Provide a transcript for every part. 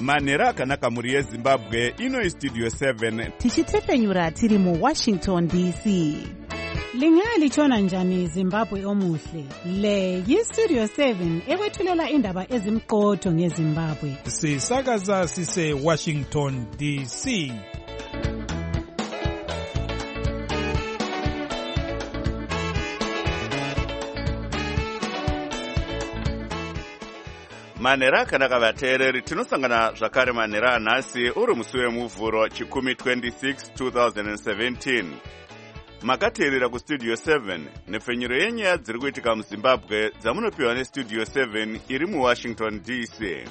manhero akanaka mhuri yezimbabwe. Ino istudio 7 tichitefenyura tiri muwashington dc. Lingalitshona njani Zimbabwe omuhle? Le yistudio 7 ekwethulela indaba ezimqotho ngeZimbabwe. Sisakaza sise Washington DC. manhero akanaka vateereri, tinosangana zvakare manhero anhasi uri musi wemuvhuro chikumi 26 2017. Makateerera kustudio 7 nepfenyuro yenyaya dziri kuitika muzimbabwe dzamunopiwa nestudio 7 iri muwashington dc.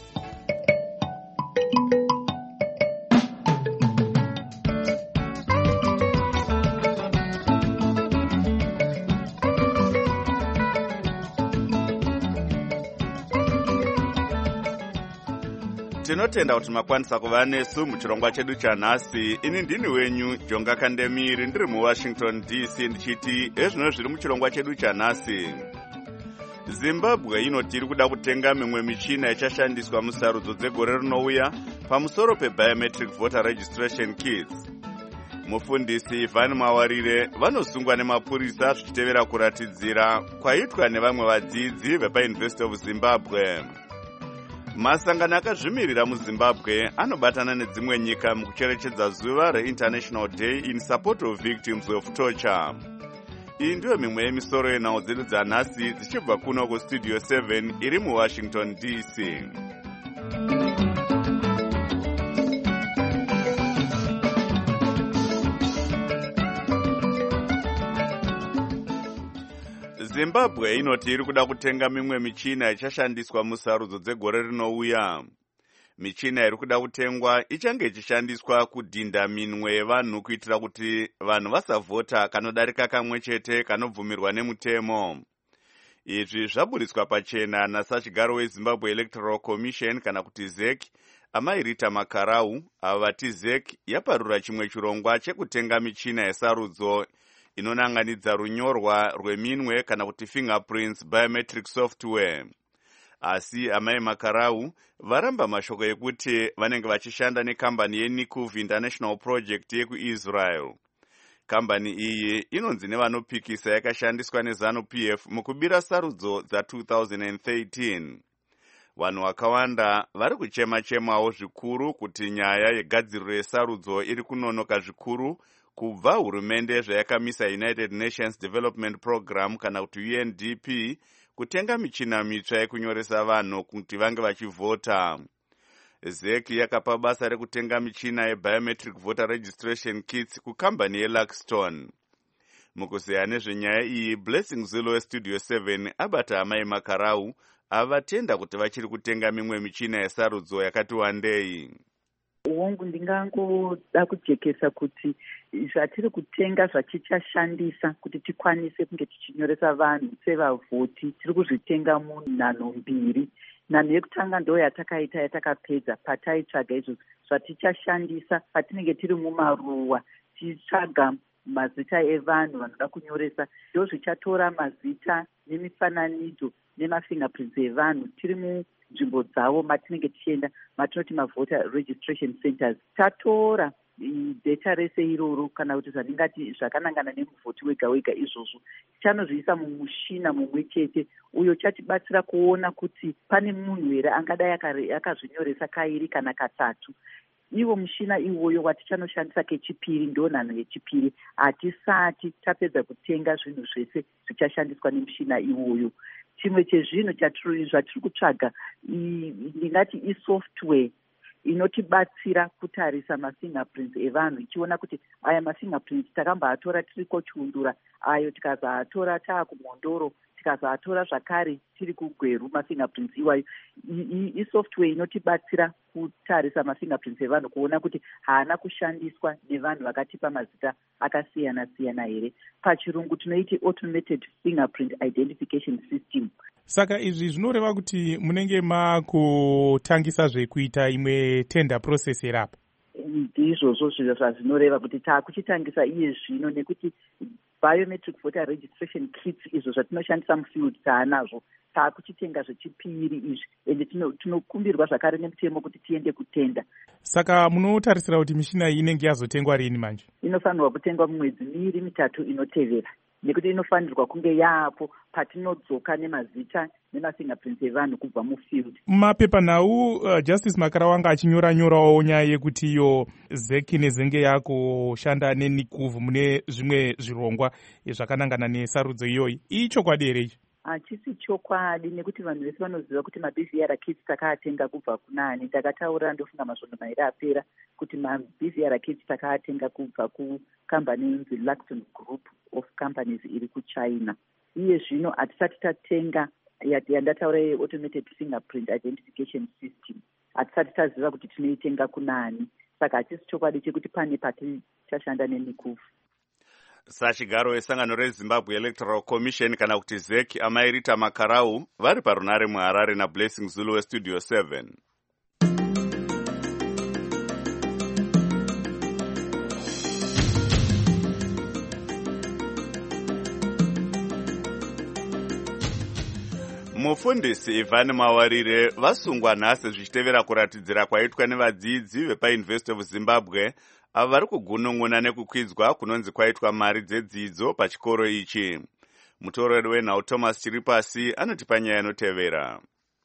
Tinotenda kuti makwanisa kuva nesu muchirongwa chedu chanhasi. Ini ndini wenyu Jonga Kandemiri, ndiri muwashington dc ndichiti ezvino zviri muchirongwa chedu chanhasi. Zimbabwe inoti iri kuda kutenga mimwe michina ichashandiswa musarudzo dzegore rinouya pamusoro pebiometric voter registration kits. Mufundisi Ivan Mawarire vanosungwa nemapurisa zvichitevera kuratidzira kwaitwa nevamwe vadzidzi vepaUniversity of Zimbabwe. Masangano akazvimirira muZimbabwe anobatana nedzimwe nyika mukucherechedza zuva reInternational Day in Support of Victims of Torture. Iyi ndiyo mimwe yemisoro yenhau dzedu dzanhasi dzichibva kuno kustudio 7 iri muwashington dc. Zimbabwe inoti iri kuda kutenga mimwe michina ichashandiswa musarudzo dzegore rinouya. Michina iri kuda kutengwa ichange ichishandiswa kudhinda minwe yevanhu kuitira kuti vanhu vasavhota kanodarika kamwe chete kanobvumirwa nemutemo. Izvi zvaburiswa pachena nasachigaro weZimbabwe Electoral Commission kana kuti ZEC Amai Rita Makarau. Ava vati ZEC yaparura chimwe chirongwa chekutenga michina yesarudzo inonanganidza runyorwa rweminwe kana kuti fingerprints biometric software. Asi Amai Makarau varamba mashoko ekuti vanenge vachishanda nekambani yeNikuv International Project yekuIsrael. Kambani iyi inonzi nevanopikisa yakashandiswa neZANU-PF mukubira sarudzo dza2013. Vanhu vakawanda vari kuchema-chemawo zvikuru kuti nyaya yegadziriro yesarudzo iri kunonoka zvikuru kubva hurumende zvayakamisa United Nations Development Program kana kuti UNDP kutenga michina mitsva yekunyoresa vanhu kuti vange vachivhota. ZEC yakapa basa rekutenga michina yebiometric voter registration kits kukambani yeLaxton. Mukuzeya nezvenyaya iyi, Blessing Zulu westudio 7 abata Amai Makarau avatenda kuti vachiri kutenga mimwe michina yesarudzo yakati wandei. Wangu ndingangoda kujekesa kuti zvatiri kutenga zvatichashandisa kuti tikwanise kunge tichinyoresa vanhu sevavhoti tiri kuzvitenga munhano mbiri. Nhanho yekutanga ndo yatakaita yatakapedza pataitsvaga izvo zvatichashandisa patinenge tiri mumaruwa tichitsvaga mazita evanhu vanoda kunyoresa. Ndo zvichatora mazita nemifananidzo nemafingerprints evanhu tiri munzvimbo dzavo matinenge tichienda matinoti mavoter registration centers. Tatora data rese iroro kana kuti zvandingati zvakanangana nemuvhoti wega wega izvozvo chanozviisa mumushina mumwe chete uyo chatibatsira kuona kuti pane munhu here angadai akazvinyoresa kairi kana katatu. Iwo mushina iwoyo watichanoshandisa kechipiri ndo nhanho yechipiri. Hatisati tapedza kutenga zvinhu zvese zvichashandiswa nemushina iwoyo. Chimwe chezvinhu zvatiri kutsvaga ndingati isoftware inotibatsira kutarisa mafingerprints evanhu ichiona kuti aya mafingerprints takamboatora tiri kochiundura, ayo tikazoatora taakumhondoro, tikazoatora zvakare tiri kugweru mafingerprints iwayo. Isoftware inotibatsira kutarisa mafingerprints evanhu kuona kuti haana kushandiswa nevanhu vakatipa mazita akasiyana siyana here. Pachirungu tinoiti automated fingerprint identification system. Saka izvi zvinoreva kuti munenge makutangisa zvekuita imwe tender process erapa. Ndizvozvo zviro zvazvinoreva kuti taakuchitangisa iye zvino nekuti biometric voter registration kits izvo zvatinoshandisa mufield taanazvo taakuchitenga zvechipiri izvi ende tinokumbirwa zvakare nemutemo kuti tiende kutenda. Saka munotarisira kuti mishina iyi inenge yazotengwa rini manje? Inofanirwa kutengwa mumwedzi 2-3 inotevera, nekuti inofanirwa kunge yaapo patinodzoka nemazita nemafingerprints evanhu kubva mufield. Mumapepanhau Justice Makarawanga achinyora-nyorawo nyaya yekuti iyo ZEC nezenge yakushanda neNICUV mune zvimwe zvirongwa zvakanangana nesarudzo iyoyi. Ichokwadi here ichi? Hachisi chokwadi, nekuti vanhu vese vanoziva kuti maBVR kits takaatenga kubva kunani. Takataura ndofunga mazvono mairi apera kuti maBVR kits takaatenga kubva kukambani inzi Luxton Group of Companies iri kuChina. Iye zvino hatisati tatenga yandataura ye-automated fingerprint identification system. Hatisati taziva kuti tinoitenga kunani. Saka hachisi chokwadi chekuti pane patichashanda neNICUV. Sachigaro wesangano reZimbabwe Electoral Commission kana kuti ZEC amairita Makarau vari parunare muHarare naBlessing Zulu weStudio 7. Mufundisi Ivan Mawarire vasungwa nhasi zvichitevera kuratidzira kwaitwa nevadzidzi vepaUniversity of Zimbabwe avo vari kugunun'una nekukwidzwa kunonzi kwaitwa mari dzedzidzo pachikoro ichi. Mutoreri wenhau Thomas Chiripasi anotipa nyaya inotevera.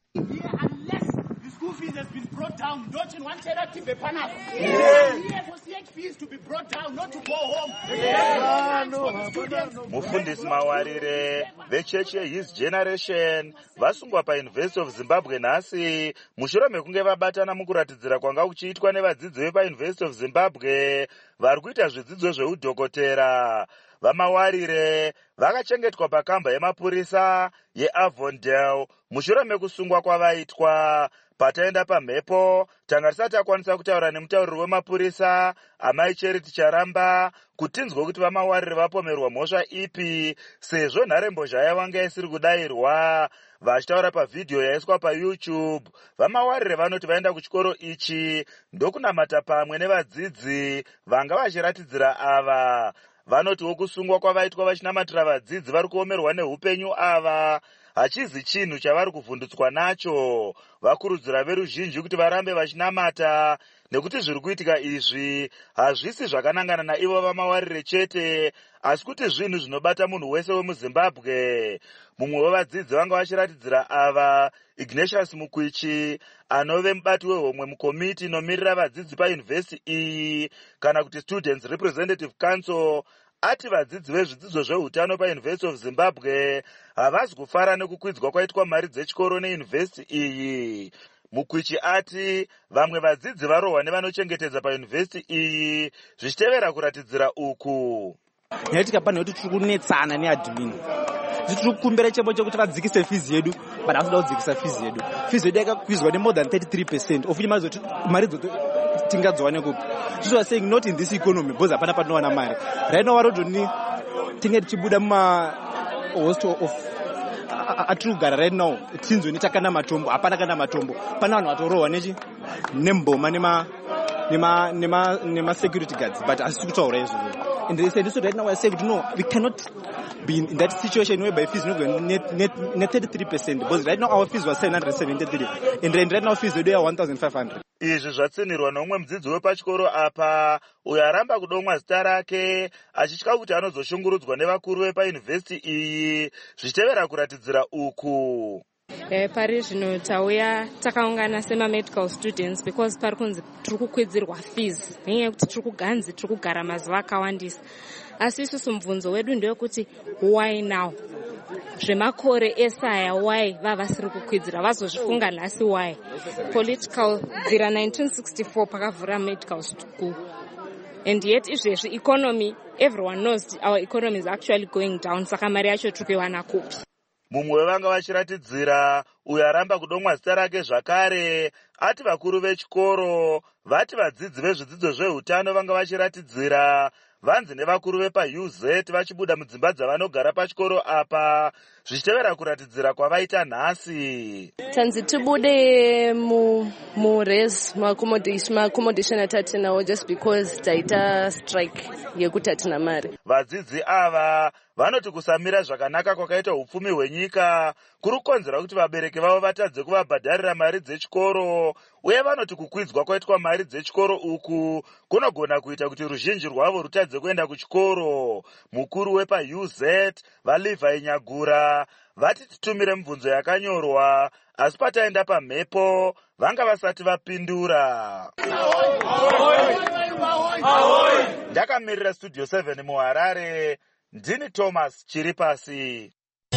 Mufundisi Mawarire vechechi yeHis Generation vasungwa paUniversity of Zimbabwe nhasi mushure mekunge vabatana mukuratidzira kwanga kuchiitwa nevadzidzi vepaUniversity of Zimbabwe vari kuita zvidzidzo zveudhokotera. VaMawarire vakachengetwa pakamba yemapurisa yeAvondale mushure mekusungwa kwavaitwa. Pataenda pamhepo tanga risati akwanisa kutaura nemutauriri wemapurisa Amai Charity Charamba kutinzwa kuti VaMawarire vapomerwa mhosva ipi sezvo nharembozha yavanga isiri kudayirwa. Vachitaura pavhidhiyo yaiswa paYouTube, VaMawarire vanoti vaenda kuchikoro ichi ndokunamata pamwe nevadzidzi vanga vachiratidzira ava. Vanotiwo kusungwa kwavaitwa vachinamatira vadzidzi vari kuomerwa neupenyu ava hachizi chinhu chavari kuvhundutswa nacho. Vakurudzira veruzhinji kuti varambe vachinamata nekuti zviri kuitika izvi hazvisi zvakanangana naivo VaMawarire chete asi kuti zvinhu zvinobata munhu wese wemuZimbabwe. Mumwe wevadzidzi vanga vachiratidzira ava Ignatius Mukwichi anove mubati wehomwe mukomiti inomirira vadzidzi paUniversity iyi kana kuti Students Representative Council ati vadzidzi vezvidzidzo zveutano paUniversity of Zimbabwe havazi kufara nekukwidzwa kwaitwa mari dzechikoro neUniversity iyi. Mukwichi ati vamwe vadzidzi varohwa nevanochengetedza paUniversity iyi zvichitevera kuratidzira uku. Nyatika pano kuti tiri kunetsana neadmin. Tiri kukumbira chembo chekuti vadzikise fees yedu, but havasi kudzikisa fees yedu. Fees yedu yakakwizwa ne more than 33% of mari dzoto tingadzowane kupi. So we are saying not in this economy because hapana patinowana mari. Right now warodoni tinge tichibuda muma hostel of atiri kugara right now tinzwe netakana matombo hapana kana matombo. Pana vanhu vatorohwa nemboma nema security guards, but asisi kutaura izvozvo. And they said, so right now we are saying, no, we cannot be in that situation whereby fees not going net 33%, because right now our fees were 773, and right now fees are 1,500. Izvi zvatsinirwa nomwe mudzidzi wepachikoro apa uyo aramba kudomwa zita rake achitya kuti anozoshungurudzwa nevakuru vepaUniversity iyi zvichitevera kuratidzira uku. Pari zvino tauya takaungana sema-medical students because pari kunzi tiri kukwidzirwa fees nenyaya yekuti tiri kuganzi tiri kugara mazuva akawandisa. Asi isusu mubvunzo wedu ndewekuti why now? Zvemakore esaya why vavasiri kukwidzira vazozvifunga nhasi why? Political bvira 1964 pakavhura medical school. And yet izvezvi economy, everyone knows our economy is actually going down, saka mari yacho tiri kuiwana kupi? Mumwe wevanga vachiratidzira uyo aramba kudomwa zita rake zvakare ati vakuru vechikoro vati vadzidzi vezvidzidzo zveutano vanga vachiratidzira vanzi nevakuru vepauz vachibuda mudzimba dzavanogara pachikoro apa, zvichitevera kuratidzira kwavaita nhasi. Tanzi tibude mures maaccommodation atatinawo just because taita strike yekuti hatina mari. Vadzidzi ava vanoti kusamira zvakanaka kwakaita upfumi hwenyika kuri kukonzera kuti vabereki vavo vatadze kuvabhadharira mari dzechikoro, uye vanoti kukwidzwa kwaitwa mari dzechikoro uku kunogona kuita kuti ruzhinji rwavo rutadze kuenda kuchikoro. Mukuru wepauz vaLevi Nyagura vati titumire mibvunzo yakanyorwa, asi pataenda pamhepo vanga vasati vapindura. Ndakamirira Studio 7 muHarare, ndini Thomas Chiripasi.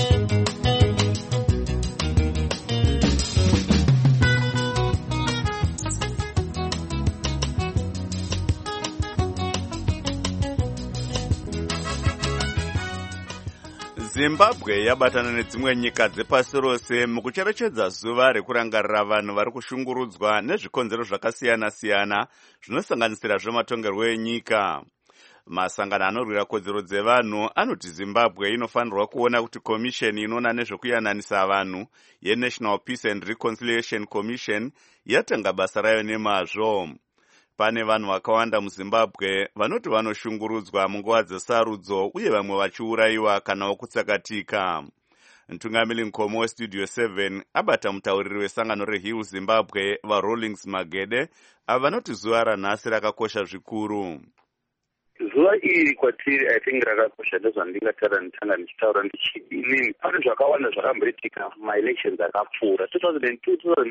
Zimbabwe yabatana nedzimwe nyika dzepasi rose mukucherechedza zuva rekurangarira vanhu vari kushungurudzwa nezvikonzero zvakasiyana-siyana zvinosanganisira zvematongerwo enyika. Masangano anorwira kodzero dzevanhu anoti Zimbabwe inofanirwa kuona kuti komisheni inoona nezvekuyananisa vanhu yeNational Peace and Reconciliation Commission yatanga basa rayo nemazvo. Pane vanhu vakawanda muZimbabwe vanoti vanoshungurudzwa munguva dzesarudzo uye vamwe vachiurayiwa kana kutsakatika. Mtungamiri mukoma weStudio 7 abata mutauriri wesangano reHill Zimbabwe vaRollings Magede ava vanoti zuva ranhasi rakakosha zvikuru. Zuva iri kwatiri I think rakakosha ndozvandingatara nditanga ndichitaura ndichidini. Pane zvakawanda zvakamboitika maelections akapfuura 2002,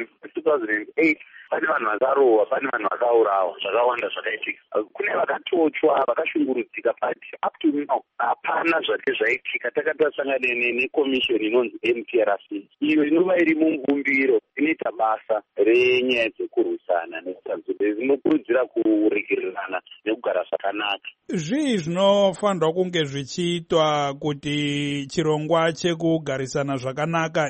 2008. Pane vanhu vakarohwa, pane vanhu vakaurawa, zvakawanda zvakaitika. Kune vakatochwa, vakashungurudzika, but up to now hapana zvake zvaitika. Takati tasangana nekomishoni inonzi NPRC, iyo inova iri mumbumbiro, inoita basa renyaya dzekurwisana nezvazvo zvinokurudzira kuregererana nekugara zvakanaka. Zvii zvinofanirwa kunge zvichiitwa kuti chirongwa chekugarisana zvakanaka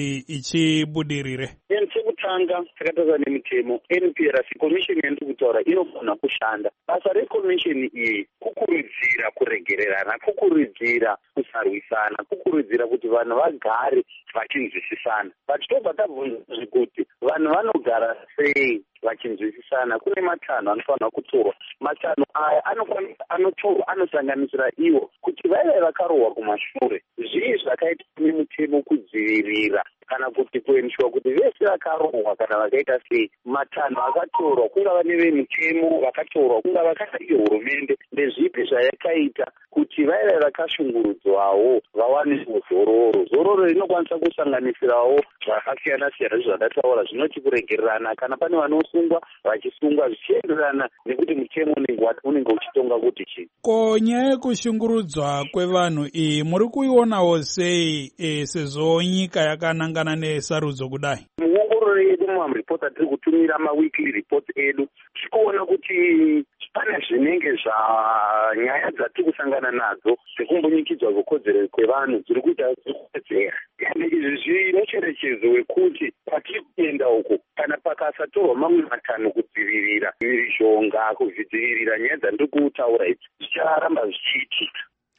ichibudirire? Chekutanga takataura nemitemo NPRC komishoni yandiri kutaura inogona kushanda. Basa rekomishoni iyi kukurudzira kuregererana, kukurudzira kusarwisana, kukurudzira kuti vanhu vagare vachinzwisisana. Vachitobva tabvunza kuti vanhu vanogara sei vachinzwisisana. Kune matanho anofanirwa kutorwa. Matanho aya anotorwa anosanganisira iwo kuti vaive vakarohwa kumashure, zvii zvakaita nemutemo kudzivirira kana kuti kuenshwa kuti vese vakarohwa kana vakaita sei. Matanho akatorwa kungava nevemutemo vakatorwa, kungava vakaita hurumende, ndezvipi zvayakaita kuti vaive vakashungurudzwawo vawane zororo. Zororo rinokwanisa kusanganisirawo zvakasiyana-siyana zvandataura, zvinoti kuregererana kana pane vanosungwa vachisungwa zvichienderana nekuti mutemo unenge uchitonga kuti chii. Ko nyaya yekushungurudzwa kwevanhu iyi muri kuionawo sei sezvo nyika yakanangana nesarudzo kudai? Muongororo yedu mumamuripoti atiri kutumira maweekly reports edu tikuona kuti pane zvinenge zvanyaya dzatiri kusangana nadzo dzekumbunyikidzwa kwekodzero kwevanhu dziri kuita dzekuedzera. Izvi zvinocherechedzo wekuti patiri kuenda uko kana pakasatorwa mamwe matanho kudzivirira mishonga, kudzivirira nyaya dzandiri kutaura idzi zvicharamba zvichiitika.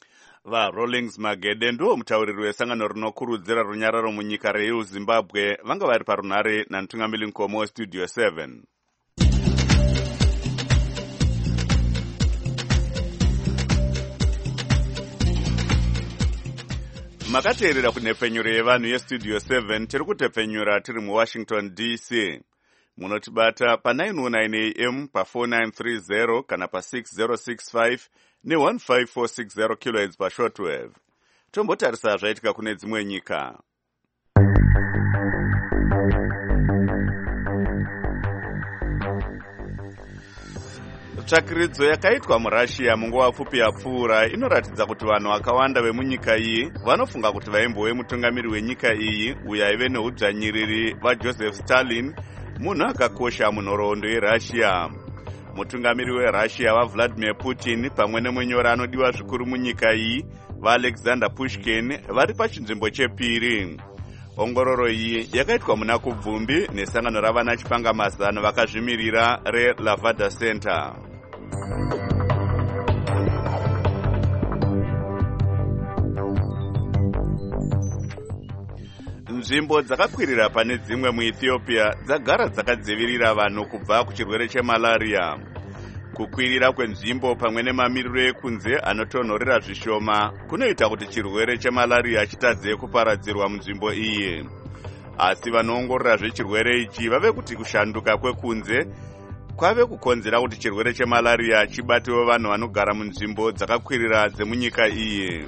VaRollings Magede ndiwo mutauriri wesangano rinokurudzira runyararo munyika reHill Zimbabwe vanga vari parunhare namutungamiri mukoma weStudio 7. Makateerera kunhepfenyuro yevanhu yeStudio 7 tiri kutepfenyura tiri muWashington DC. Munotibata pa909 AM pa4930 kana pa6065 ne15460 kHz pashortwave. Tombotarisa zvaitika kune dzimwe nyika. Tsvakiridzo yakaitwa muRussia munguva pfupi yapfuura inoratidza kuti vanhu vakawanda vemunyika iyi vanofunga kuti vaimbove mutungamiri wenyika iyi uyo aive neudzvanyiriri vaJoseph Stalin, munhu akakosha munhoroondo yeRussia. Mutungamiri weRussia vaVladimir Putin pamwe nemunyori anodiwa zvikuru munyika iyi vaAlexander Pushkin vari pachinzvimbo chepiri. Ongororo iyi yakaitwa muna kubvumbi nesangano ravana chipangamazano vakazvimirira reLavada Center. nzvimbo dzakakwirira pane dzimwe muethiopia dzagara dzakadzivirira vanhu kubva kuchirwere chemalaria. Kukwirira kwenzvimbo pamwe nemamiriro ekunze anotonhorera zvishoma kunoita kuti chirwere chemalaria chitadze kuparadzirwa munzvimbo iyi. Asi vanoongorora zvechirwere ichi vave kuti kushanduka kwekunze kwave kukonzera kuti chirwere chemalaria chibatewo vanhu vanogara munzvimbo dzakakwirira dzemunyika iyi.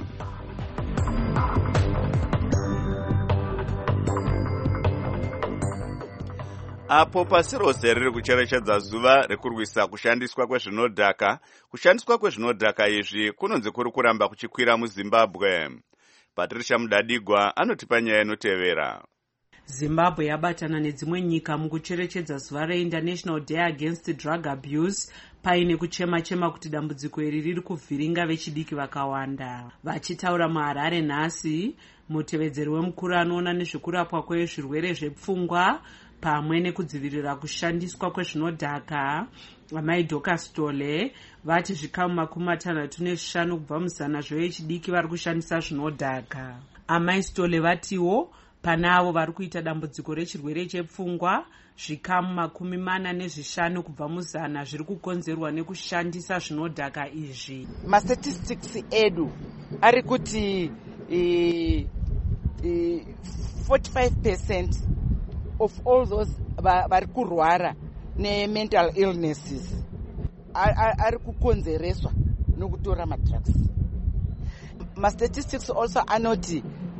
Apo pasi rose riri kucherechedza zuva rekurwisa kushandiswa kwezvinodhaka, kushandiswa kwezvinodhaka izvi kunonzi kuri kuramba kuchikwira muZimbabwe. Patricia Mudadigwa anotipa nyaya inotevera. Zimbabwe yabatana nedzimwe nyika mukucherechedza zuva reInternational Day Against Drug Abuse paine kuchema-chema kuti dambudziko iri riri kuvhiringa vechidiki vakawanda. Vachitaura muHarare nhasi, mutevedzeri wemukuru anoona nezvekurapwa kwezvirwere zvepfungwa pamwe nekudzivirira kushandiswa kwezvinodhaka, amai Dorcas Tole, vati zvikamu 65 kubva muzana zvevechidiki vari kushandisa zvinodhaka. Amai Stole vatiwo pane avo vari kuita dambudziko rechirwere chepfungwa, zvikamu 45 kubva muzana zviri kukonzerwa nekushandisa zvinodhaka izvi. Mastatistics edu ari kuti 45% of all those vari kurwara ne-mental illnesses ari kukonzereswa nokutora madrugs. Mastatistics also anoti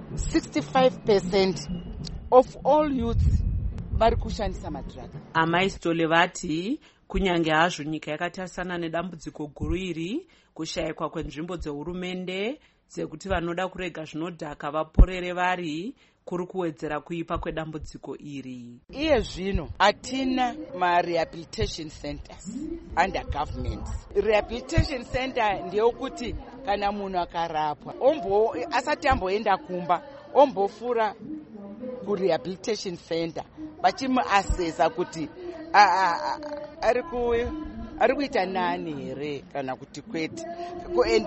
65% of all youths vari kushandisa madrugs. Amai Stole vati kunyange hazvo nyika yakatarisana nedambudziko guru iri, kushayikwa kwenzvimbo dzehurumende dzekuti vanoda kurega zvinodhaka vaporere vari kuri kuwedzera kuipa kwedambudziko iri. Iye zvino hatina ma-rehabilitation centers under government. Rehabilitation center ndeyokuti kana munhu akarapwa asati amboenda kumba ombofura ku-rehabilitation center vachimuasesa kuti ari kuita nani here kana kuti kwete, and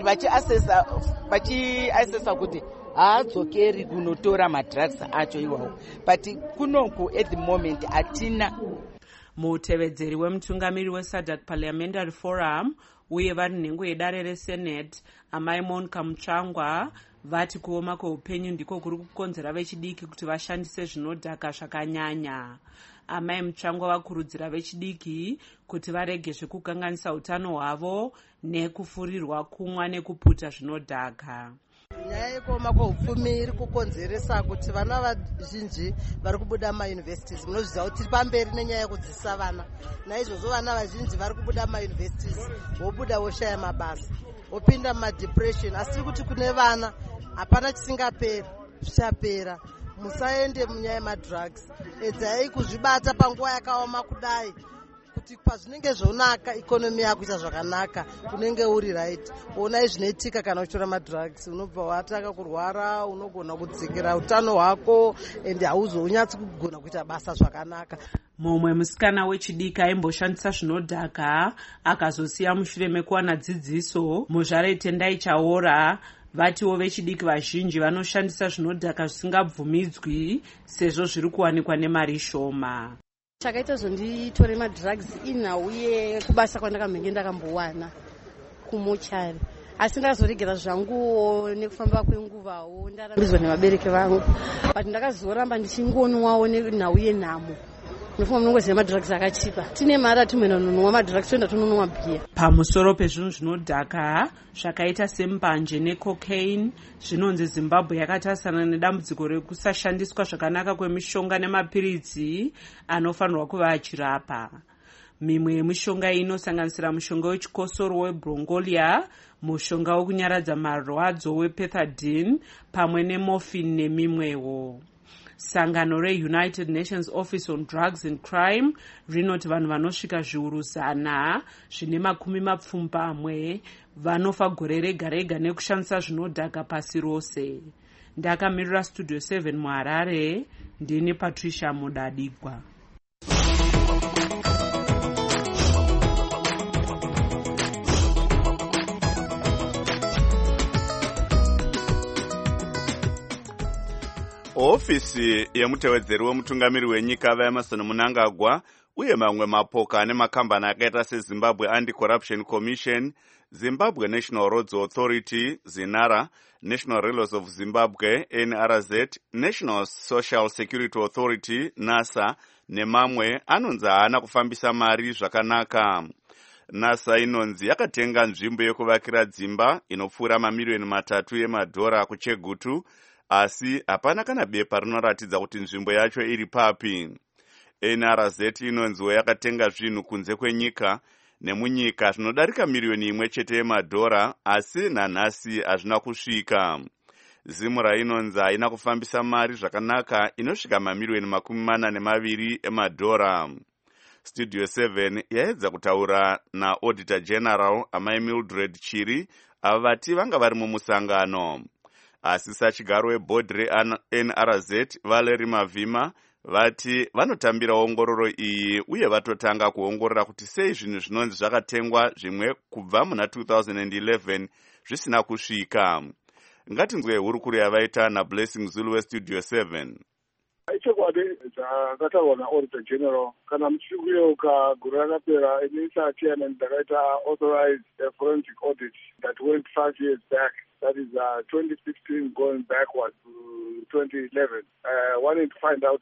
vachiasesa kuti haadzokeri kunotora madrugs acho iwawo, but kunoku at the moment hatina. Mutevedzeri wemutungamiri weSADC Parliamentary Forum uye vari nhengo yedare reSenate, amai Monica Mutsvangwa, vati kuoma kweupenyu ndiko kuri kukonzera vechidiki kuti vashandise zvinodhaka zvakanyanya. Amai Mutsvangwa vakurudzira vechidiki kuti varege zvekukanganisa utano hwavo nekufurirwa kumwa nekuputa zvinodhaka. Nyaya yekuoma kweupfumi iri kukonzeresa kuti vana vazhinji vari kubuda mumayunivhesiti. Munozviziva kuti tiri pamberi nenyaya yekudzidzisa vana. Naizvozvo vana vazhinji vari kubuda mumayunivhesiti, vobuda voshaya mabasa, vopinda mumadepression. Asi tiri kuti kune vana hapana chisingaperi, zvichapera. Musaende munyaya yemadrugs. Edzai kuzvibata panguva yakaoma kudai, kuti pazvinenge zvonaka ikonomi yako ita zvakanaka unenge uri right. Onai zvinoitika kana uchitora madrugs, unobva watanga kurwara, unogona kudzikira utano hwako ende hauzonyatsi kugona kuita basa zvakanaka. Mumwe musikana wechidiki aimboshandisa zvinodhaka akazosiya mushure mekuwana dzidziso. Muzvare Tendai Chaora vatiwo vechidiki vazhinji vanoshandisa zvinodhaka zvisingabvumidzwi sezvo zviri kuwanikwa nemari shoma. Chakaita zvonditore madrugs inhauye kubasa kwandakamhenge ndakambowana kumochari, asi ndakazoregera zvanguwo nekufamba kwenguvawo ndarambidzwa nevabereki vangu, but ndakazoramba ndichingonwawo nenhau yenhamo. Ndofunga munongoziva madrugs akachipa, tine mari atimboenda kunonwa madrugs, toenda tononwa bhiya. Pamusoro pezvinhu zvinodhaka zvakaita sembanje necocaine, zvinonzi Zimbabwe yakatarisana nedambudziko rekusashandiswa zvakanaka kwemishonga nemapiritsi anofanirwa kuva achirapa. Mimwe yemishonga iyi inosanganisira mushonga wechikosoro weBrongolia, mushonga wekunyaradza marwadzo wePethadine pamwe nemorphine nemimwewo. Sangano reUnited Nations Office on Drugs and Crime rinoti vanhu vanosvika zviuru 100 zvine 20 vanofa gore rega rega nekushandisa zvinodhaka pasi rose. Ndakamirira Studio 7 muHarare, ndini Patricia Mudadigwa. Ofisi yemutevedzeri wemutungamiri wenyika vaEmerson Mnangagwa uye mamwe mapoka nemakambani akaita seZimbabwe Anti-Corruption Commission, Zimbabwe National Roads Authority, ZINARA, National Railways of Zimbabwe, NRZ, National Social Security Authority, NASA, nemamwe anonzi haana kufambisa mari zvakanaka. NASA inonzi yakatenga nzvimbo yekuvakira dzimba inopfuura $3 million kuChegutu, asi hapana kana bepa rinoratidza kuti nzvimbo yacho iri papi. NRZ inonziwo yakatenga zvinhu kunze kwenyika nemunyika zvinodarika $1 asi nanhasi hazvina kusvika. ZIMURA inonzi haina kufambisa mari zvakanaka inosvika $42 million. Studio 7 yaedza kutaura naAuditor General Amai Mildred Chiri ava vati vanga vari mumusangano. Asi sachigaro webhodhi reNRZ Valeri Mavhima vati vanotambira ongororo iyi uye vatotanga kuongorora kuti sei zvinhu zvinonzi zvakatengwa zvimwe kubva muna 2011 zvisina kusvika. Ngatinzwe hurukuru yavaita naBlessing Zulu weStudio 7. Ichokwadi zvakataurwa naAuditor General kana muchiyeuka gore rakapera inisa chairman ndakaita authorized a forensic audit that went 5 years back. That is 2016 going backwards to 2011. Wanting to find out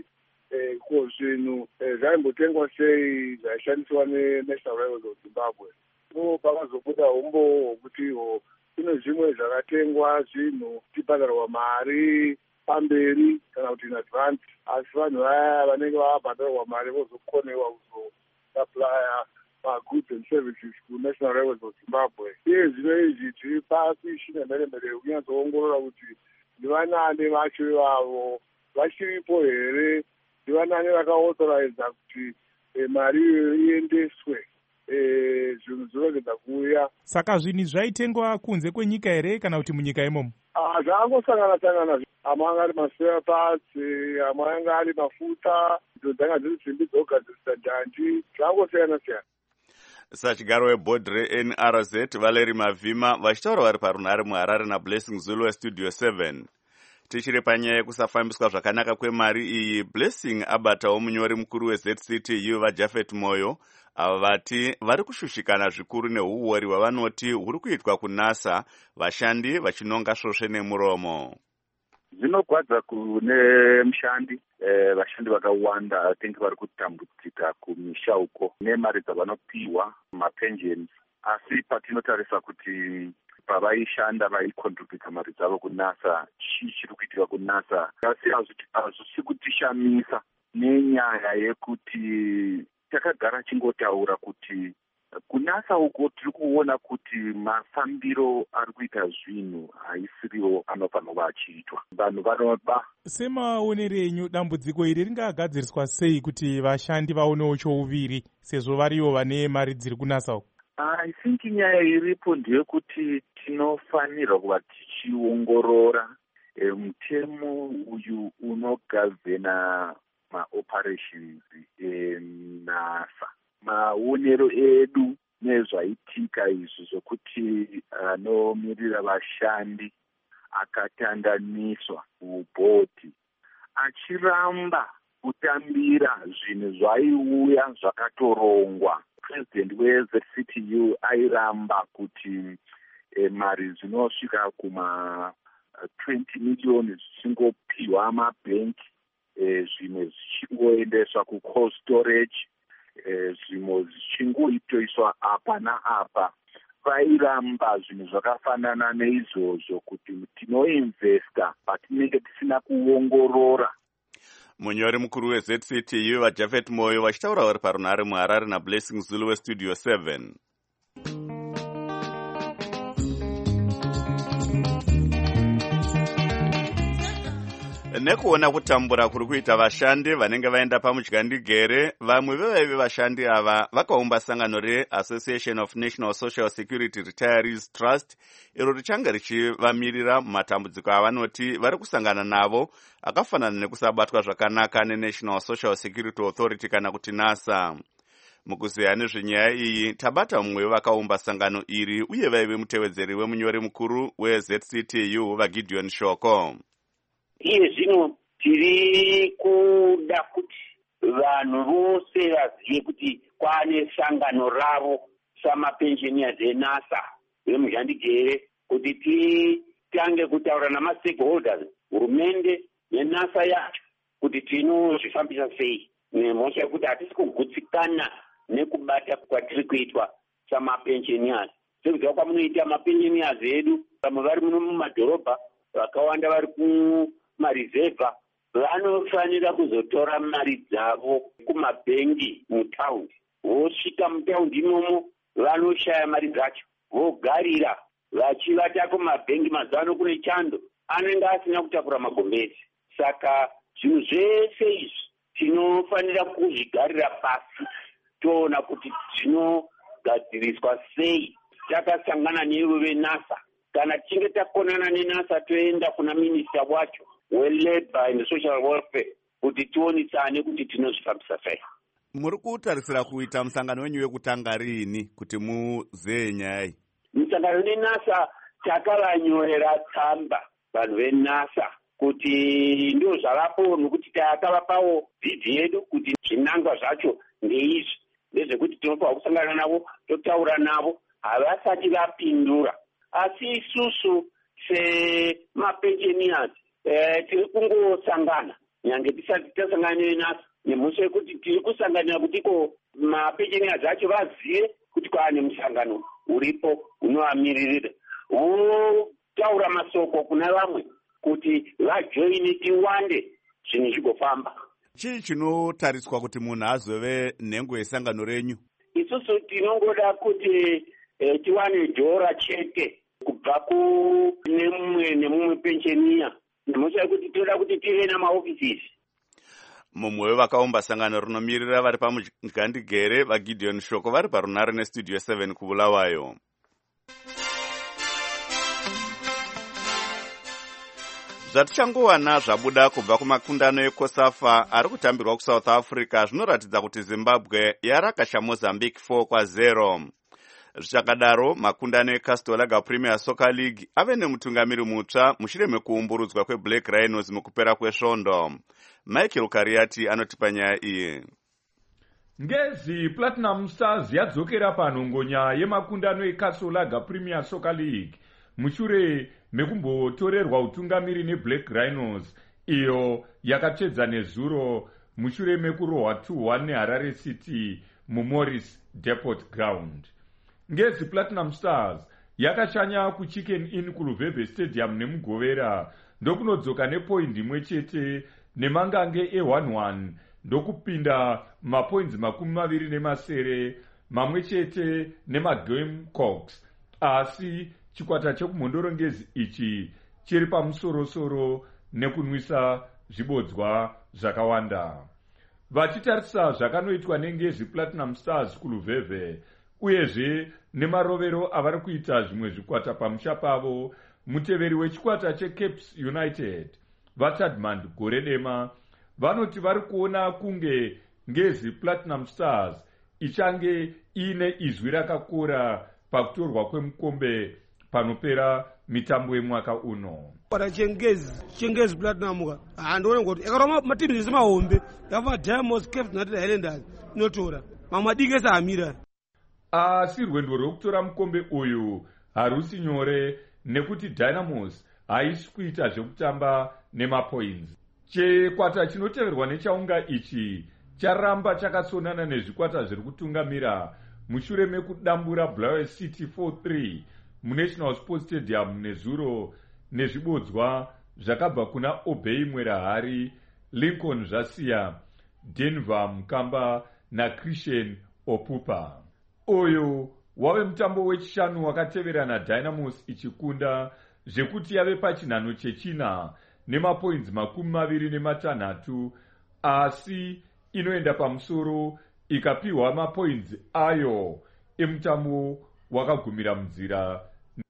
kuti zvinhu zvaimbotengwa sei zvaishandiswa neNational Railways of Zimbabwe. Pakazobuda umbo hwokuti kune zvimwe zvakatengwa zvinhu tibhadharwa mari pamberi kana kuti in advance, asi vanhu vaya vanenge vabhadharwa mari vozokonewa kuzosuplya goods and services kuNational Railways of Zimbabwe. Iye zvino izvi tiri pakuishi nemheremhere kunyatsoongorora kuti ndivanani vacho ivavo vachiripo here, ndivanani vakaauthoriza kuti mari iyoyo iendeswe zvinhu zvinogedza kuuya. Saka zvinhu zvaitengwa kunze kwenyika here kana kuti munyika imomo? Zvangosangana amwe anga ari maspare parts, amwe anga ari mafuta, dzanga dziri simbi dzogadzirisa njanji, zvangosiyana-siyana. Sachigaro webhodhi reNRZ Valeri Mavhima vachitaura vari parunhare muHarare naBlessing Zulu weStudio 7. Tichiri panyaya yekusafambiswa zvakanaka kwemari iyi, Blessing abatawo munyori mukuru weZCTU vaJafet Moyo ava vati vari kushushikana zvikuru neuori hwavanoti huri kuitwa kuNASA, vashandi vachinonga svosve nemuromo. Zvinogwadza kune mushandi, vashandi vakawanda tengi vari kutambudzika kumisha uko nemari dzavanopiwa mapensions, asi patinotarisa kuti pavaishanda vaikontribhuta mari dzavo kuNASA, chiri kuitika kuNASA asi hazvisi kutishamisa nenyaya yekuti takagara chingotaura kuti kuNASA uko tiri kuona kuti mafambiro ari kuita zvinhu haisiriwo anofanirwa achiitwa. Vanhu vanoba. Semaonero enyu dambudziko iri ringagadziriswa sei kuti vashandi vaonewo chouviri sezvo varivo vane mari dziri kuNASA uko? I think nyaya iripo ndeyekuti tinofanirwa kuva tichiongorora mutemo uyu unogavhena maoperations eNASA. Maonero edu nezvaitika izvi zvokuti anomirira vashandi akatandaniswa kubhodhi achiramba kutambira zvinhu zvaiuya zvakatorongwa. President weZCTU airamba kuti mari dzinosvika kuma 20 million zvichingopiwa mabhenki, zvimwe zvichingoendeswa kucold storage, zvimwe zvichingoitoiswa apa naapa. Vairamba zvinhu zvakafanana neizvozvo kuti tinoinvesta patinenge tisina kuongorora. Munyori mukuru weZCTU vaJafet Moyo vachitaura vari parunhare muHarare naBlessing Zulu weStudio 7. Nekuona kutambura kuri kuita vashandi vanenge vaenda pamudyandigere, vamwe vevaive vashandi ava vakaumba sangano reAssociation of National Social Security Retirees Trust, iro richanga richivamirira mumatambudziko avanoti vari kusangana navo akafanana nekusabatwa zvakanaka neNational Social Security Authority kana kuti NASA. Mukuzeya nezvenyaya iyi tabata mumwe vakaumba sangano iri uye vaive mutevedzeri wemunyori mukuru weZCTU vaGideon Shoko. iye zvino tiri kuda kuti vanhu vose vazive kuti kwane sangano ravo samapensioners enasa vemuzhandigere kuti titange kutaura namastakeholders, hurumende nenasa yacho kuti tinozvifambisa sei, nemhosva yekuti hatisi kugutsikana nekubata kwatiri kuitwa samapensioners. Sekuziva kwamunoita mapensioners edu, vamwe vari muno mumadhorobha, vakawanda vari kumarizevha, vanofanira kuzotora mari dzavo kumabhengi mutaundi. Vosvika mutaundi imomo vanoshaya mari dzacho, vogarira vachivata kumabhengi. Mazano kune chando anenge asina kutakura magombezi. Saka zvinhu zvese izvi tinofanira kuzvigarira pasi toona kuti zvinogadziriswa sei. Takasangana nevo venasa, kana tichinge takonana nenasa toenda kuna minista wacho weLabour and Social Welfare kuti tionisane kuti tinozvifambisa sei. Muri kutarisira kuita musangano wenyu wekutanga rini kuti muzehe nyaya iyi? Musangano nenasa takavanyorera tsamba vanhu venasa kuti ndo zvavapo, nokuti takavapawo bhidhi yedu kuti zvinangwa zvacho ndeizvi, ndezvekuti tinofanira kusangana navo totaura navo. Havasati vapindura, asi isusu semapensioners tiri kungosangana nyange tisati tasangana nenasa, nemhosva yekuti tiri kusanganira kuti ko mapensioners acho vazive kuti kwaane musangano uripo unovamiririra, votaura masoko kuna vamwe kuti vajoine tiwande, zvinhu zvigofamba. Chii chinotariswa kuti munhu azove nhengo yesangano renyu? Isusu tinongoda kuti tiwane dhora chete kubva kune mumwe nemumwe pensioniya, nemhosva yekuti toda kuti tive namaofisisi. Mumwe wevakaumba sangano rinomirira vari pamughandigere vaGideon Shoko vari parunare nestudio 7 kuBulawayo. Zvatichangowana zvabuda kubva kumakundano ekosafa ari kutambirwa kuSouth Africa zvinoratidza kuti Zimbabwe yarakasha Mozambique 4-0. Zvichakadaro, makundano eCastor Premier Soccer League ave nemutungamiri mutsva mushure mekuumburudzwa kweBlack Rhinos mukupera kwesvondo. Michael Kariati anotipa nyaya iyi. Ngezi Platinum Stars yadzokera panhongonya yemakundano eCastor Premier Soccer League mushure mekumbotorerwa utungamiri neBlack Rhinos, iyo yakatsvedza nezuro mushure mekurohwa 2-1 neHarare City muMorris Depot Ground. Ngezi Platinum Stars yakashanya kuChicken Inn kuLuveve Stadium nemugovera ndokunodzoka nepoindi imwe chete nemangange e1-1 ndokupinda mapoints 27 mamwe chete nemaGamecocks, asi chikwata chekumhondorongezi ichi chiri pamusorosoro nekunwisa zvibodzwa zvakawanda. Vachitarisa zvakanoitwa neNgezi Platinum Stars kuLuveve uyezve nemarovero avari kuita zvimwe zvikwata pamusha pavo, muteveri wechikwata cheCapes United vaTadmand gore dema vanoti vari kuona kunge Ngezi Platinum Stars ichange ine izwi rakakura pakutorwa kwemukombe panopera mitambo yemwaka uno. Para Chengezi Platinum handone ngoti ekaroma matimu zvese mahombe yafa Diamonds, Cape United, Highlanders inotora mamwe adike saamira. Asi rwendo rwekutora mukombe uyu harusi nyore nekuti Dynamos haisi kuita zvekutamba nemapoints. Chikwata chinoteverwa nechaunga ichi charamba chakasonana nezvikwata zviri kutungamira mushure mekudambura Bulawayo City 4-3 muNational Sports Stadium nezuro nezvibodzwa zvakabva kuna Obey Mwerahari, Lincoln Zvasiya, Denver Mukamba naChristian Opupa. Uyu wave mutambo wechishanu wakateverana Dynamos ichikunda zvekuti yave pachinhano chechina nemapoints 26, asi inoenda pamusoro ikapiwa mapoints ayo emutambo wakagumira munzira.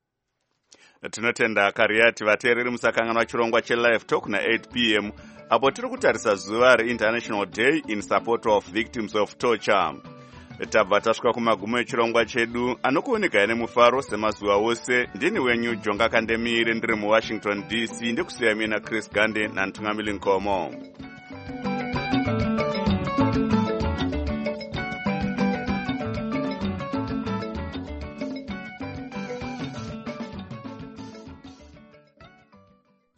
Tinotenda Kariati. Vateereri musakanganwa chirongwa cheLive Talk na8 p.m. apo tiri kutarisa zuva reInternational Day in Support of Victims of Torture. tabva tasvika kumagumo echirongwa chedu anokuoneka nemufaro semazuva ose. Ndini wenyu Jonga Kandemire ndiri muWashington DC, ndikusiya mina Chris Gande nantungamili Nkomo.